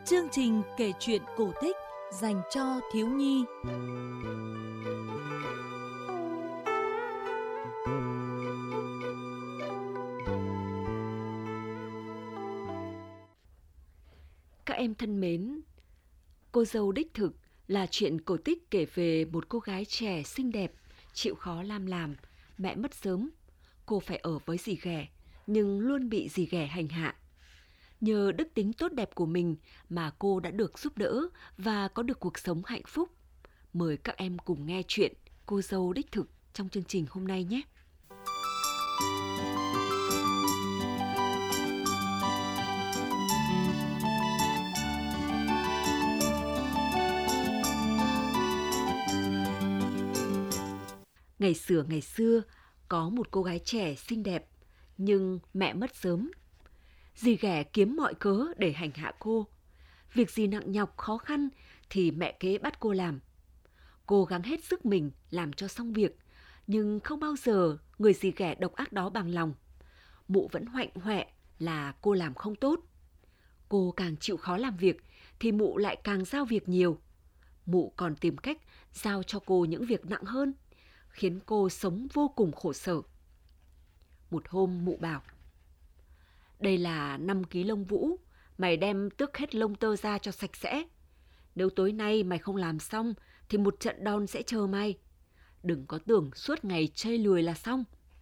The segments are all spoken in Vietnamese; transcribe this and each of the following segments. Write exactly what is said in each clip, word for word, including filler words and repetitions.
Chương trình kể chuyện cổ tích dành cho thiếu nhi. Các em thân mến, Cô dâu đích thực là chuyện cổ tích kể về một cô gái trẻ xinh đẹp, chịu khó lam làm, mẹ mất sớm. Cô phải ở với dì ghẻ, nhưng luôn bị dì ghẻ hành hạ. Nhờ đức tính tốt đẹp của mình mà cô đã được giúp đỡ và có được cuộc sống hạnh phúc. Mời các em cùng nghe chuyện Cô dâu đích thực trong chương trình hôm nay nhé. Ngày xưa ngày xưa, có một cô gái trẻ xinh đẹp, nhưng mẹ mất sớm. Dì ghẻ kiếm mọi cớ để hành hạ cô. Việc gì nặng nhọc khó khăn thì mẹ kế bắt cô làm. Cô gắng hết sức mình làm cho xong việc, nhưng không bao giờ người dì ghẻ độc ác đó bằng lòng. Mụ vẫn hoạnh hoẹ là cô làm không tốt. Cô càng chịu khó làm việc thì mụ lại càng giao việc nhiều. Mụ còn tìm cách giao cho cô những việc nặng hơn, khiến cô sống vô cùng khổ sở. Một hôm mụ bảo: "Đây là năm ký lông vũ, mày đem tước hết lông tơ ra cho sạch sẽ. Nếu tối nay mày không làm xong thì một trận đòn sẽ chờ mày. Đừng có tưởng suốt ngày chây lười là xong."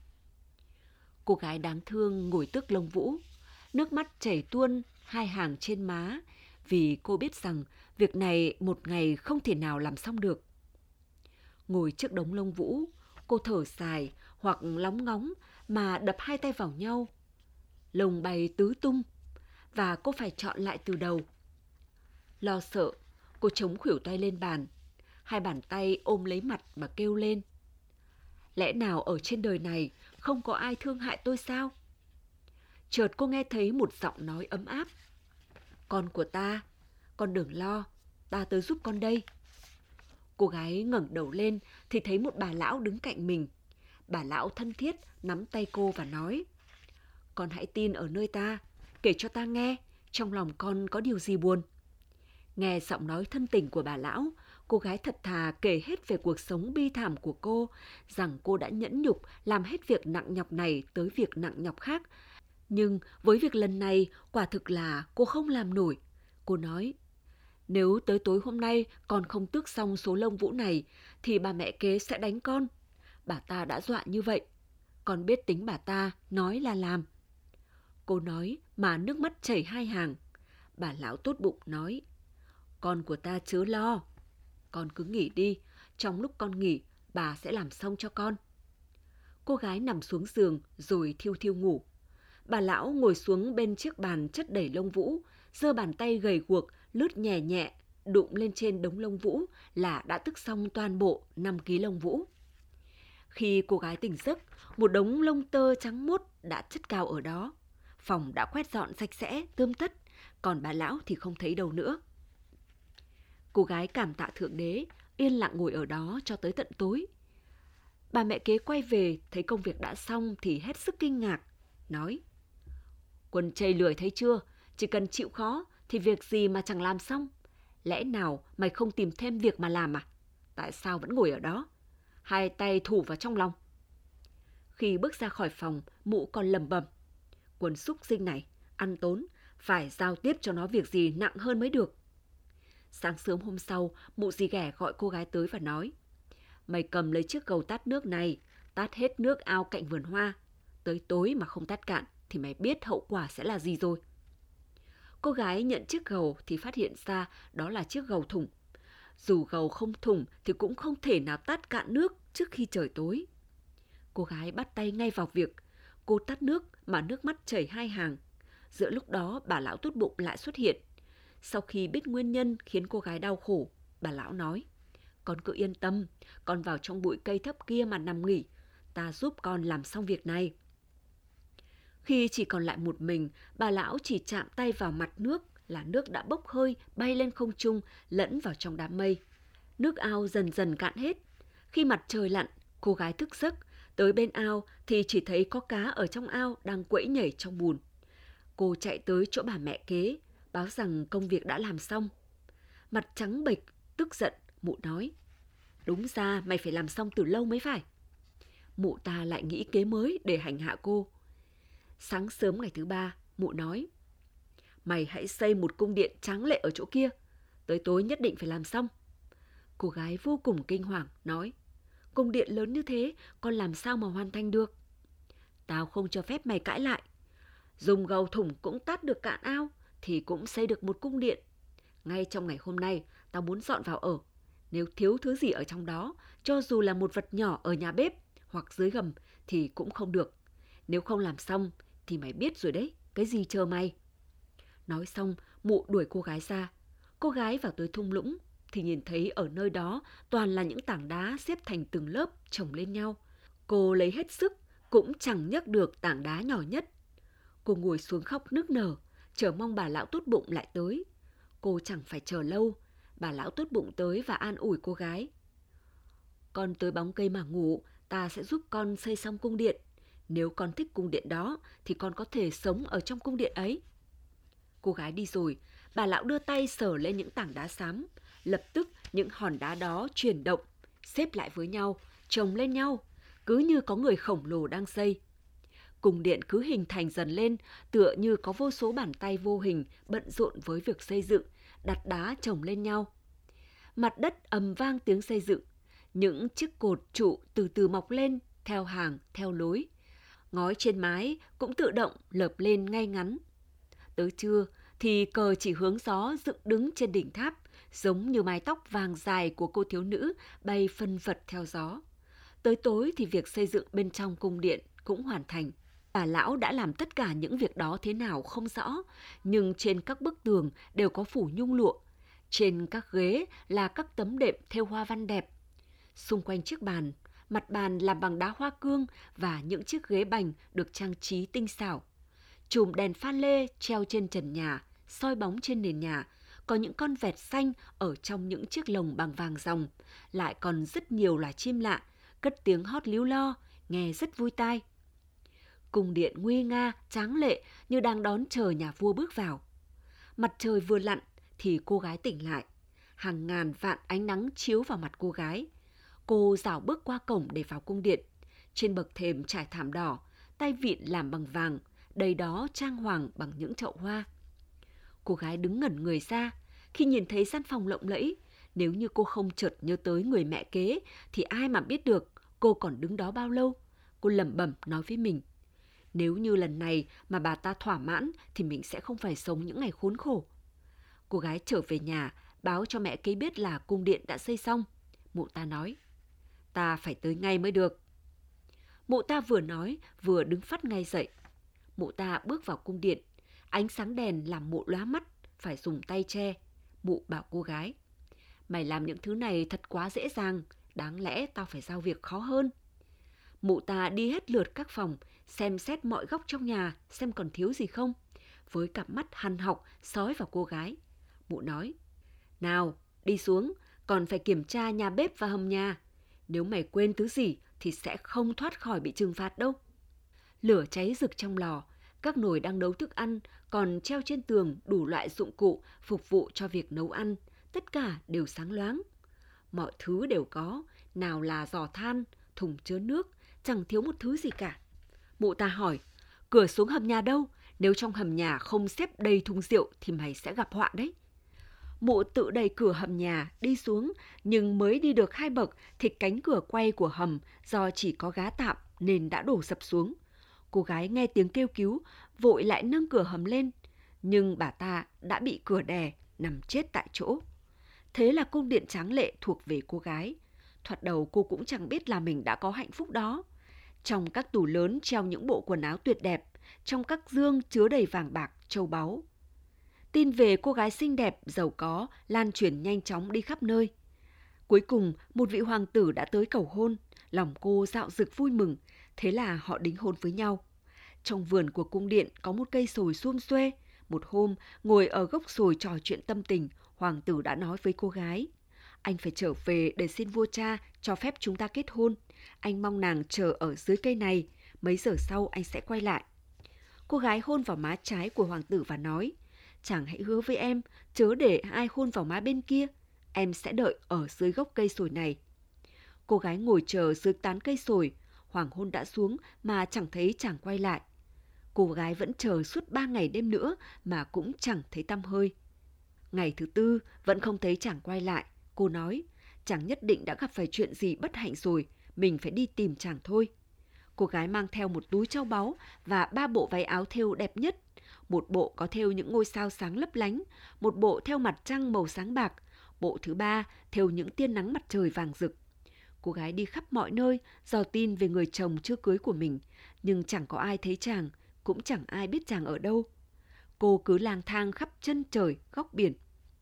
Cô gái đáng thương ngồi tước lông vũ, nước mắt chảy tuôn hai hàng trên má, vì cô biết rằng việc này một ngày không thể nào làm xong được. Ngồi trước đống lông vũ, cô thở dài hoặc lóng ngóng mà đập hai tay vào nhau. Lông bay tứ tung và cô phải chọn lại từ đầu. Lo sợ, cô chống khuỷu tay lên bàn, hai bàn tay ôm lấy mặt mà kêu lên: "Lẽ nào ở trên đời này không có ai thương hại tôi sao?" Chợt cô nghe thấy một giọng nói ấm áp: "Con của ta, con đừng lo, ta tới giúp con đây." Cô gái ngẩng đầu lên thì thấy một bà lão đứng cạnh mình. Bà lão thân thiết nắm tay cô và nói: "Con hãy tin ở nơi ta, kể cho ta nghe, trong lòng con có điều gì buồn." Nghe giọng nói thân tình của bà lão, cô gái thật thà kể hết về cuộc sống bi thảm của cô, rằng cô đã nhẫn nhục làm hết việc nặng nhọc này tới việc nặng nhọc khác. Nhưng với việc lần này, quả thực là cô không làm nổi. Cô nói: "Nếu tới tối hôm nay con không tước xong số lông vũ này, thì bà mẹ kế sẽ đánh con. Bà ta đã dọa như vậy. Con biết tính bà ta, nói là làm." Cô nói mà nước mắt chảy hai hàng. Bà lão tốt bụng nói: "Con của ta chớ lo. Con cứ nghỉ đi, trong lúc con nghỉ, bà sẽ làm xong cho con." Cô gái nằm xuống giường rồi thiêu thiêu ngủ. Bà lão ngồi xuống bên chiếc bàn chất đầy lông vũ, giơ bàn tay gầy guộc lướt nhẹ nhẹ, đụng lên trên đống lông vũ là đã tước xong toàn bộ năm ký lông vũ. Khi cô gái tỉnh giấc, một đống lông tơ trắng muốt đã chất cao ở đó. Phòng đã quét dọn sạch sẽ, tươm tất, còn bà lão thì không thấy đâu nữa. Cô gái cảm tạ Thượng Đế, yên lặng ngồi ở đó cho tới tận tối. Bà mẹ kế quay về thấy công việc đã xong thì hết sức kinh ngạc, nói: "Quân chây lười thấy chưa, chỉ cần chịu khó thì việc gì mà chẳng làm xong. Lẽ nào mày không tìm thêm việc mà làm à? Tại sao vẫn ngồi ở đó? Hai tay thủ vào trong lòng." Khi bước ra khỏi phòng, mụ còn lẩm bẩm: "Quân súc sinh này, ăn tốn, phải giao tiếp cho nó việc gì nặng hơn mới được." Sáng sớm hôm sau, mụ dì ghẻ gọi cô gái tới và nói: "Mày cầm lấy chiếc gầu tát nước này, tát hết nước ao cạnh vườn hoa. Tới tối mà không tát cạn thì mày biết hậu quả sẽ là gì rồi." Cô gái nhận chiếc gầu thì phát hiện ra đó là chiếc gầu thùng. Dù gầu không thùng thì cũng không thể nào tát cạn nước trước khi trời tối. Cô gái bắt tay ngay vào việc. Cô tát nước mà nước mắt chảy hai hàng. Giữa lúc đó bà lão tốt bụng lại xuất hiện. Sau khi biết nguyên nhân khiến cô gái đau khổ, bà lão nói: "Con cứ yên tâm, con vào trong bụi cây thấp kia mà nằm nghỉ. Ta giúp con làm xong việc này." Khi chỉ còn lại một mình, bà lão chỉ chạm tay vào mặt nước là nước đã bốc hơi bay lên không trung, lẫn vào trong đám mây. Nước ao dần dần cạn hết. Khi mặt trời lặn, cô gái thức giấc, tới bên ao thì chỉ thấy có cá ở trong ao đang quẫy nhảy trong bùn. Cô chạy tới chỗ bà mẹ kế, báo rằng công việc đã làm xong. Mặt trắng bệch, tức giận, mụ nói, đúng ra mày phải làm xong từ lâu mới phải. Mụ ta lại nghĩ kế mới để hành hạ cô. Sáng sớm ngày thứ ba, mụ nói, mày hãy xây một cung điện tráng lệ ở chỗ kia, tới tối nhất định phải làm xong. Cô gái vô cùng kinh hoàng, nói, cung điện lớn như thế, con làm sao mà hoàn thành được? Tao không cho phép mày cãi lại. Dùng gầu thủng cũng tát được cạn ao, thì cũng xây được một cung điện. Ngay trong ngày hôm nay, tao muốn dọn vào ở. Nếu thiếu thứ gì ở trong đó, cho dù là một vật nhỏ ở nhà bếp hoặc dưới gầm thì cũng không được. Nếu không làm xong thì mày biết rồi đấy, cái gì chờ mày. Nói xong, mụ đuổi cô gái ra. Cô gái vào tới thung lũng thì nhìn thấy ở nơi đó toàn là những tảng đá xếp thành từng lớp chồng lên nhau. Cô lấy hết sức cũng chẳng nhấc được tảng đá nhỏ nhất. Cô ngồi xuống khóc nức nở, chờ mong bà lão tốt bụng lại tới. Cô chẳng phải chờ lâu, bà lão tốt bụng tới và an ủi cô gái. Con tới bóng cây mà ngủ, ta sẽ giúp con xây xong cung điện. Nếu con thích cung điện đó thì con có thể sống ở trong cung điện ấy. Cô gái đi rồi, bà lão đưa tay sờ lên những tảng đá xám. Lập tức những hòn đá đó chuyển động, xếp lại với nhau, chồng lên nhau, cứ như có người khổng lồ đang xây. Cung điện cứ hình thành dần lên, tựa như có vô số bàn tay vô hình bận rộn với việc xây dựng, đặt đá chồng lên nhau. Mặt đất ầm vang tiếng xây dựng, những chiếc cột trụ từ từ mọc lên, theo hàng, theo lối. Ngói trên mái cũng tự động lợp lên ngay ngắn. Tới trưa thì cờ chỉ hướng gió dựng đứng trên đỉnh tháp, giống như mái tóc vàng dài của cô thiếu nữ bay phân phật theo gió. Tới tối thì việc xây dựng bên trong cung điện cũng hoàn thành. Bà lão đã làm tất cả những việc đó thế nào không rõ, nhưng trên các bức tường đều có phủ nhung lụa. Trên các ghế là các tấm đệm thêu hoa văn đẹp. Xung quanh chiếc bàn, mặt bàn làm bằng đá hoa cương và những chiếc ghế bành được trang trí tinh xảo. Chùm đèn pha lê treo trên trần nhà, soi bóng trên nền nhà. Có những con vẹt xanh ở trong những chiếc lồng bằng vàng ròng. Lại còn rất nhiều loài chim lạ, cất tiếng hót líu lo, nghe rất vui tai. Cung điện nguy nga, tráng lệ như đang đón chờ nhà vua bước vào. Mặt trời vừa lặn thì cô gái tỉnh lại. Hàng ngàn vạn ánh nắng chiếu vào mặt cô gái. Cô rảo bước qua cổng để vào cung điện. Trên bậc thềm trải thảm đỏ, tay vịn làm bằng vàng, đầy đó trang hoàng bằng những chậu hoa. Cô gái đứng ngẩn người ra khi nhìn thấy gian phòng lộng lẫy. Nếu như cô không chợt nhớ tới người mẹ kế thì ai mà biết được cô còn đứng đó bao lâu. Cô lẩm bẩm nói với mình, nếu như lần này mà bà ta thỏa mãn thì mình sẽ không phải sống những ngày khốn khổ. Cô gái trở về nhà, báo cho mẹ kế biết là cung điện đã xây xong. Mụ ta nói, ta phải tới ngay mới được. Mụ ta vừa nói vừa đứng phắt ngay dậy. Mụ ta bước vào cung điện. Ánh sáng đèn làm mụ lóa mắt, phải dùng tay che. Mụ bảo cô gái, mày làm những thứ này thật quá dễ dàng, đáng lẽ tao phải giao việc khó hơn. Mụ ta đi hết lượt các phòng, xem xét mọi góc trong nhà, xem còn thiếu gì không. Với cặp mắt hằn học sói vào cô gái. Mụ nói, nào, đi xuống, còn phải kiểm tra nhà bếp và hầm nhà. Nếu mày quên thứ gì thì sẽ không thoát khỏi bị trừng phạt đâu. Lửa cháy rực trong lò, các nồi đang nấu thức ăn, còn treo trên tường đủ loại dụng cụ phục vụ cho việc nấu ăn. Tất cả đều sáng loáng. Mọi thứ đều có, nào là giò than, thùng chứa nước, chẳng thiếu một thứ gì cả. Mụ ta hỏi, cửa xuống hầm nhà đâu? Nếu trong hầm nhà không xếp đầy thùng rượu thì mày sẽ gặp họa đấy. Mụ tự đẩy cửa hầm nhà đi xuống, nhưng mới đi được hai bậc thì cánh cửa quay của hầm do chỉ có gá tạm nên đã đổ sập xuống. Cô gái nghe tiếng kêu cứu, vội lại nâng cửa hầm lên, nhưng bà ta đã bị cửa đè, nằm chết tại chỗ. Thế là cung điện tráng lệ thuộc về cô gái. Thoạt đầu cô cũng chẳng biết là mình đã có hạnh phúc đó. Trong các tủ lớn treo những bộ quần áo tuyệt đẹp, trong các dương chứa đầy vàng bạc, châu báu. Tin về cô gái xinh đẹp, giàu có, lan truyền nhanh chóng đi khắp nơi. Cuối cùng, một vị hoàng tử đã tới cầu hôn, lòng cô dạo dực vui mừng, thế là họ đính hôn với nhau. Trong vườn của cung điện có một cây sồi sum xuê. Một hôm, ngồi ở gốc sồi trò chuyện tâm tình, hoàng tử đã nói với cô gái, anh phải trở về để xin vua cha cho phép chúng ta kết hôn. Anh mong nàng chờ ở dưới cây này, mấy giờ sau anh sẽ quay lại. Cô gái hôn vào má trái của hoàng tử và nói, chàng hãy hứa với em, chớ để ai hôn vào má bên kia. Em sẽ đợi ở dưới gốc cây sồi này. Cô gái ngồi chờ dưới tán cây sồi, hoàng hôn đã xuống mà chẳng thấy chàng quay lại. Cô gái vẫn chờ suốt ba ngày đêm nữa mà cũng chẳng thấy tăm hơi. Ngày thứ tư vẫn không thấy chàng quay lại. Cô nói, chàng nhất định đã gặp phải chuyện gì bất hạnh rồi, mình phải đi tìm chàng thôi. Cô gái mang theo một túi châu báu và ba bộ váy áo thêu đẹp nhất. Một bộ có thêu những ngôi sao sáng lấp lánh, một bộ thêu mặt trăng màu sáng bạc, bộ thứ ba thêu những tia nắng mặt trời vàng rực. Cô gái đi khắp mọi nơi dò tin về người chồng chưa cưới của mình, nhưng chẳng có ai thấy chàng, cũng chẳng ai biết chàng ở đâu. Cô cứ lang thang khắp chân trời, góc biển.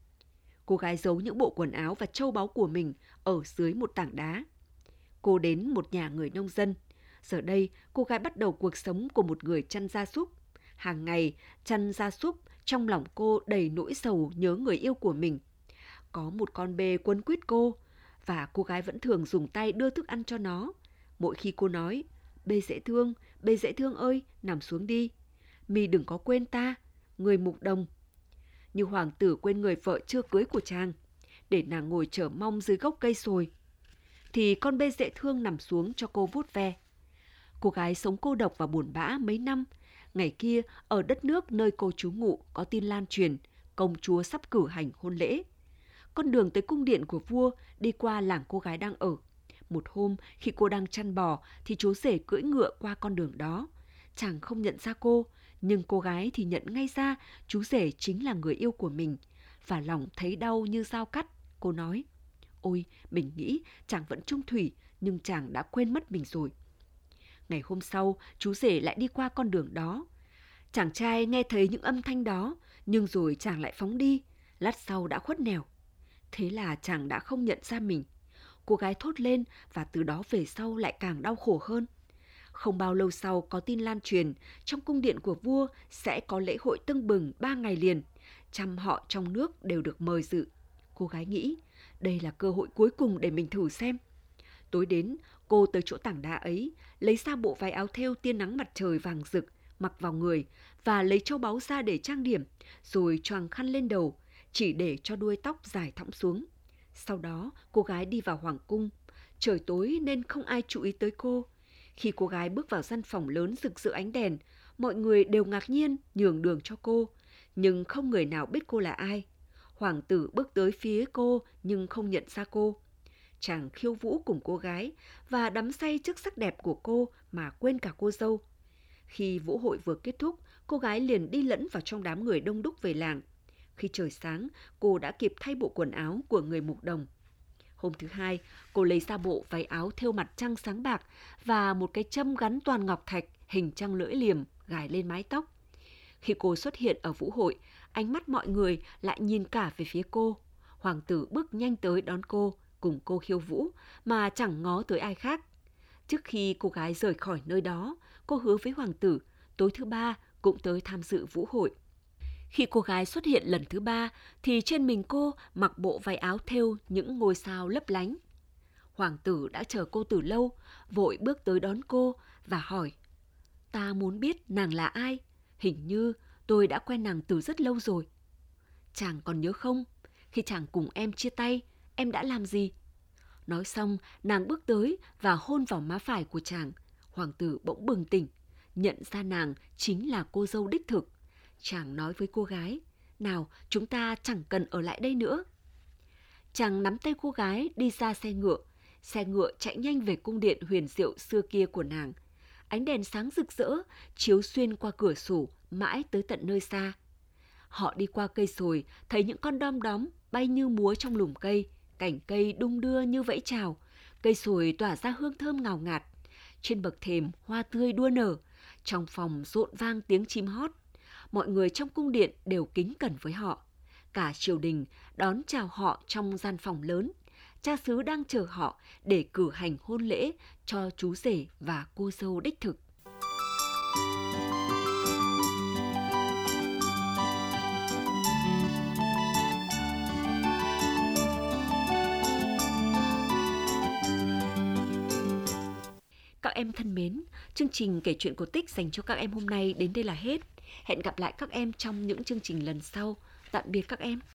Cô gái giấu những bộ quần áo và châu báu của mình ở dưới một tảng đá. Cô đến một nhà người nông dân. Giờ đây, cô gái bắt đầu cuộc sống của một người chăn gia súc. Hàng ngày, chăn gia súc, trong lòng cô đầy nỗi sầu nhớ người yêu của mình. Có một con bê quấn quýt cô, và cô gái vẫn thường dùng tay đưa thức ăn cho nó. Mỗi khi cô nói, bê dễ thương, bê dễ thương ơi, nằm xuống đi. Mi đừng có quên ta, người mục đồng. Như hoàng tử quên người vợ chưa cưới của chàng, để nàng ngồi chờ mong dưới gốc cây sồi. Thì con bê dễ thương nằm xuống cho cô vuốt ve. Cô gái sống cô độc và buồn bã mấy năm. Ngày kia, ở đất nước nơi cô trú ngụ có tin lan truyền, công chúa sắp cử hành hôn lễ. Con đường tới cung điện của vua đi qua làng cô gái đang ở. Một hôm, khi cô đang chăn bò, thì chú rể cưỡi ngựa qua con đường đó. Chàng không nhận ra cô, nhưng cô gái thì nhận ngay ra chú rể chính là người yêu của mình. Và lòng thấy đau như dao cắt. Cô nói, ôi, mình nghĩ chàng vẫn chung thủy, nhưng chàng đã quên mất mình rồi. Ngày hôm sau, chú rể lại đi qua con đường đó. Chàng trai nghe thấy những âm thanh đó, nhưng rồi chàng lại phóng đi, lát sau đã khuất nẻo. Thế là chàng đã không nhận ra mình. Cô gái thốt lên và từ đó về sau lại càng đau khổ hơn. Không bao lâu sau có tin lan truyền, trong cung điện của vua sẽ có lễ hội tưng bừng ba ngày liền. Trăm họ trong nước đều được mời dự. Cô gái nghĩ, đây là cơ hội cuối cùng để mình thử xem. Tối đến, cô tới chỗ tảng đá ấy, lấy ra bộ váy áo thêu tia nắng mặt trời vàng rực, mặc vào người và lấy châu báu ra để trang điểm, rồi choàng khăn lên đầu, chỉ để cho đuôi tóc dài thõng xuống. Sau đó, cô gái đi vào hoàng cung. Trời tối nên không ai chú ý tới cô. Khi cô gái bước vào gian phòng lớn rực rỡ ánh đèn, mọi người đều ngạc nhiên nhường đường cho cô, nhưng không người nào biết cô là ai. Hoàng tử bước tới phía cô nhưng không nhận ra cô. Chàng khiêu vũ cùng cô gái và đắm say trước sắc đẹp của cô mà quên cả cô dâu. Khi vũ hội vừa kết thúc, cô gái liền đi lẫn vào trong đám người đông đúc về làng. Khi trời sáng, cô đã kịp thay bộ quần áo của người mục đồng. Hôm thứ hai, cô lấy ra bộ váy áo thêu mặt trăng sáng bạc và một cái châm gắn toàn ngọc thạch hình trăng lưỡi liềm gài lên mái tóc. Khi cô xuất hiện ở vũ hội, ánh mắt mọi người lại nhìn cả về phía cô. Hoàng tử bước nhanh tới đón cô, cùng cô khiêu vũ mà chẳng ngó tới ai khác. Trước khi cô gái rời khỏi nơi đó, cô hứa với hoàng tử tối thứ ba cũng tới tham dự vũ hội. Khi cô gái xuất hiện lần thứ ba thì trên mình cô mặc bộ váy áo thêu những ngôi sao lấp lánh. Hoàng tử đã chờ cô từ lâu, vội bước tới đón cô và hỏi, ta muốn biết nàng là ai? Hình như tôi đã quen nàng từ rất lâu rồi. Chàng còn nhớ không? Khi chàng cùng em chia tay, em đã làm gì? Nói xong, nàng bước tới và hôn vào má phải của chàng. Hoàng tử bỗng bừng tỉnh, nhận ra nàng chính là cô dâu đích thực. Chàng nói với cô gái, nào chúng ta chẳng cần ở lại đây nữa. Chàng nắm tay cô gái đi ra xe ngựa. Xe ngựa chạy nhanh về cung điện huyền diệu xưa kia của nàng. Ánh đèn sáng rực rỡ, chiếu xuyên qua cửa sổ, mãi tới tận nơi xa. Họ đi qua cây sồi, thấy những con đom đóm bay như múa trong lùm cây, cành cây đung đưa như vẫy chào, cây sồi tỏa ra hương thơm ngào ngạt. Trên bậc thềm hoa tươi đua nở, trong phòng rộn vang tiếng chim hót. Mọi người trong cung điện đều kính cẩn với họ. Cả triều đình đón chào họ trong gian phòng lớn. Cha xứ đang chờ họ để cử hành hôn lễ cho chú rể và cô dâu đích thực. Các em thân mến, Chương trình kể chuyện cổ tích dành cho các em hôm nay đến đây là hết. Hẹn gặp lại các em trong những chương trình lần sau. Tạm biệt các em.